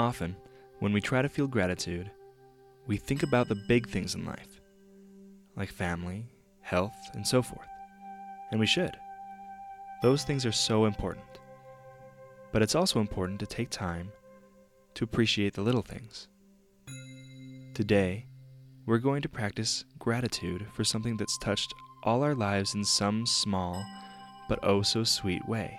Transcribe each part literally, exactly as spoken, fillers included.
Often, when we try to feel gratitude, we think about the big things in life, like family, health, and so forth. And we should. Those things are so important. But it's also important to take time to appreciate the little things. Today, we're going to practice gratitude for something that's touched all our lives in some small but oh so sweet way.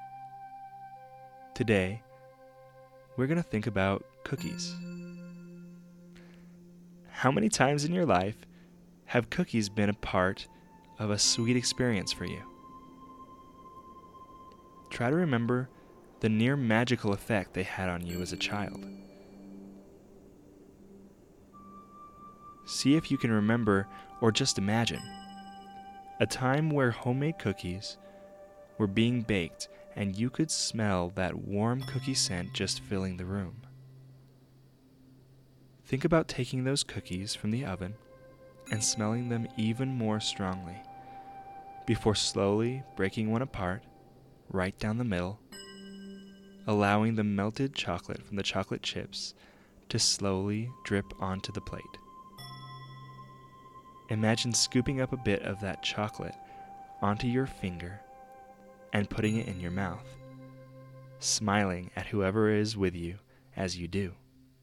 Today, we're going to think about cookies. How many times in your life have cookies been a part of a sweet experience for you? Try to remember the near magical effect they had on you as a child. See if you can remember or just imagine a time where homemade cookies were being baked and you could smell that warm cookie scent just filling the room. Think about taking those cookies from the oven and smelling them even more strongly before slowly breaking one apart right down the middle, allowing the melted chocolate from the chocolate chips to slowly drip onto the plate. Imagine scooping up a bit of that chocolate onto your finger and putting it in your mouth, smiling at whoever is with you as you do.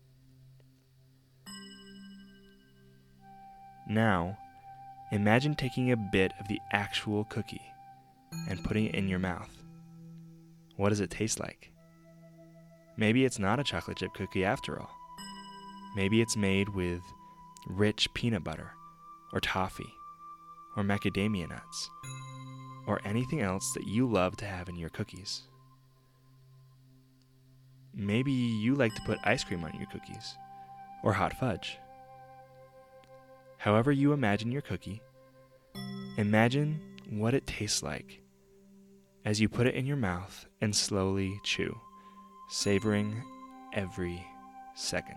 Now, imagine taking a bit of the actual cookie and putting it in your mouth. What does it taste like? Maybe it's not a chocolate chip cookie after all. Maybe it's made with rich peanut butter, or toffee, or macadamia nuts, or anything else that you love to have in your cookies. Maybe you like to put ice cream on your cookies, or hot fudge. However you imagine your cookie, imagine what it tastes like as you put it in your mouth and slowly chew, savoring every second.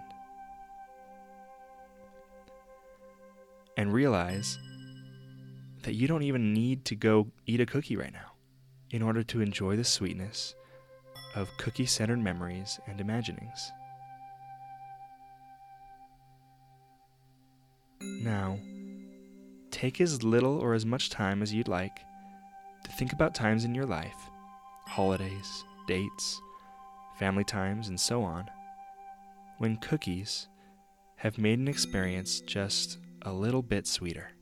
And realize that you don't even need to go eat a cookie right now in order to enjoy the sweetness of cookie-centered memories and imaginings. Now, take as little or as much time as you'd like to think about times in your life, holidays, dates, family times, and so on, when cookies have made an experience just a little bit sweeter.